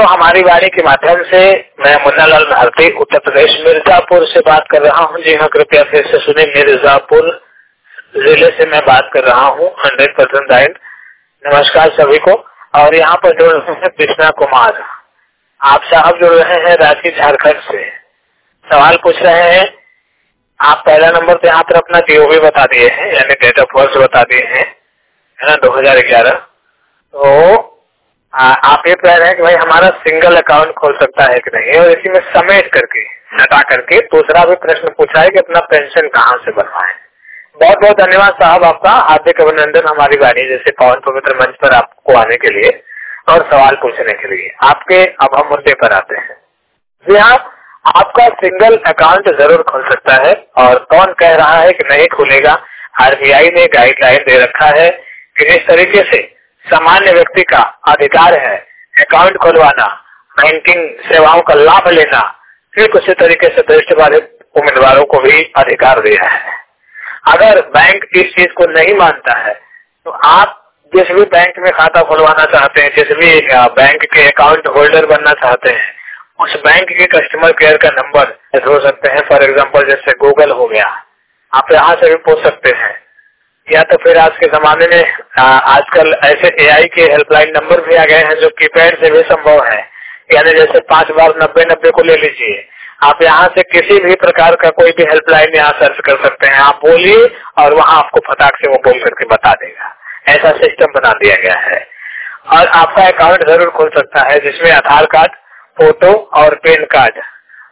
तो हमारी वाणी के माध्यम से मैं मुन्नालाल भारती उत्तर प्रदेश मिर्जापुर से बात कर रहा हूँ। जी हाँ, कृपया फिर से सुने, मिर्जापुर जिले से मैं बात कर रहा हूँ, 100% राइट। नमस्कार सभी को। और यहाँ पर जुड़ रहे हैं कृष्णा कुमार, आप साहब जुड़ रहे हैं रांची झारखंड से। सवाल पूछ रहे हैं, आप पहला नंबर पे यहाँ पर अपना DOB बता दिए हैं, यानी डेट ऑफ बर्थ बता दिए हैं, है ना, 2011। तो आप ये कह रहे हैं कि भाई हमारा सिंगल अकाउंट खोल सकता है कि नहीं, और इसी में समेट करके हटा करके दूसरा भी प्रश्न पूछा है कि अपना पेंशन कहाँ से बनवाएं। बहुत बहुत धन्यवाद साहब, आपका हार्दिक अभिनंदन हमारी वाणी जैसे पावन पवित्र मंच पर आपको आने के लिए और सवाल पूछने के लिए। आपके अब हम मुद्दे पर आते हैं। जी हाँ, आपका सिंगल अकाउंट जरूर खुल सकता है, और कौन कह रहा है कि नहीं खुलेगा। RBI ने गाइडलाइन दे रखा है कि जिस तरीके से सामान्य व्यक्ति का अधिकार है अकाउंट खुलवाना, बैंकिंग सेवाओं का लाभ लेना, फिर उसी तरीके से दृष्टिबाधित उम्मीदवारों को भी अधिकार दिया है। अगर बैंक इस चीज को नहीं मानता है तो आप जिस भी बैंक में खाता खुलवाना चाहते हैं, जिस भी बैंक के अकाउंट होल्डर बनना चाहते हैं, उस बैंक के कस्टमर केयर का नंबर हो सकते हैं। फॉर एग्जांपल जैसे गूगल हो गया, आप यहाँ से भी पूछ सकते हैं, या तो फिर आज के जमाने में आजकल ऐसे AI के हेल्पलाइन नंबर भी आ गए हैं जो कीपैड से भी संभव है, यानी जैसे 5 बार 90-90 को ले लीजिए। आप यहाँ से किसी भी प्रकार का कोई भी हेल्पलाइन यहाँ सर्च कर सकते हैं, आप बोलिए और वहाँ आपको फटाक से वो बोल करके बता देगा। ऐसा सिस्टम बना दिया गया है। और आपका अकाउंट जरूर खुल सकता है जिसमें आधार कार्ड, फोटो और पैन कार्ड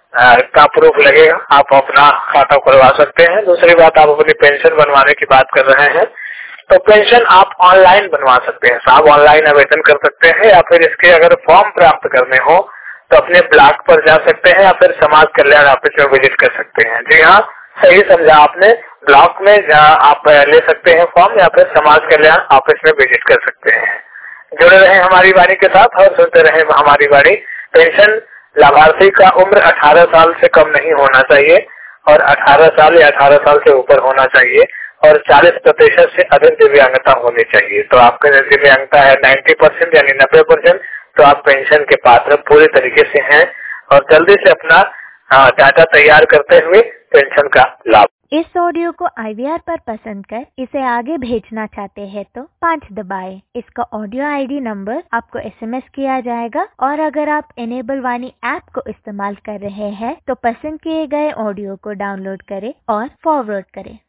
का प्रूफ लगेगा। आप अपना खाता खुलवा सकते हैं। दूसरी बात, आप अपनी पेंशन बनवाने की बात कर रहे हैं, तो पेंशन आप ऑनलाइन बनवा सकते हैं साहब, ऑनलाइन आवेदन कर सकते हैं, या फिर इसके अगर फॉर्म प्राप्त करने हो तो अपने ब्लॉक पर जा सकते हैं, या फिर समाज कल्याण ऑफिस में विजिट कर सकते हैं। जी हाँ, सही समझा आपने, ब्लॉक में आप ले सकते हैं फॉर्म, या फिर समाज कल्याण ऑफिस में विजिट कर सकते हैं। जुड़े रहे हमारी वाणी के साथ और सुनते रहे हमारी वाणी। पेंशन लाभार्थी का उम्र 18 साल से कम नहीं होना चाहिए, और 18 साल या 18 साल से ऊपर होना चाहिए, और 40% से अधिक दिव्यांगता होनी चाहिए। तो आपका दिव्यांगता है 90% यानी 90%, तो आप पेंशन के पात्र पूरे तरीके से हैं, और जल्दी से अपना डाटा तैयार करते हुए पेंशन का लाभ। इस ऑडियो को IVR पर पसंद कर इसे आगे भेजना चाहते हैं तो 5 दबाएं। इसका ऑडियो ID नंबर आपको SMS किया जाएगा, और अगर आप इनेबल वाणी ऐप को इस्तेमाल कर रहे हैं तो पसंद किए गए ऑडियो को डाउनलोड करें और फॉरवर्ड करें।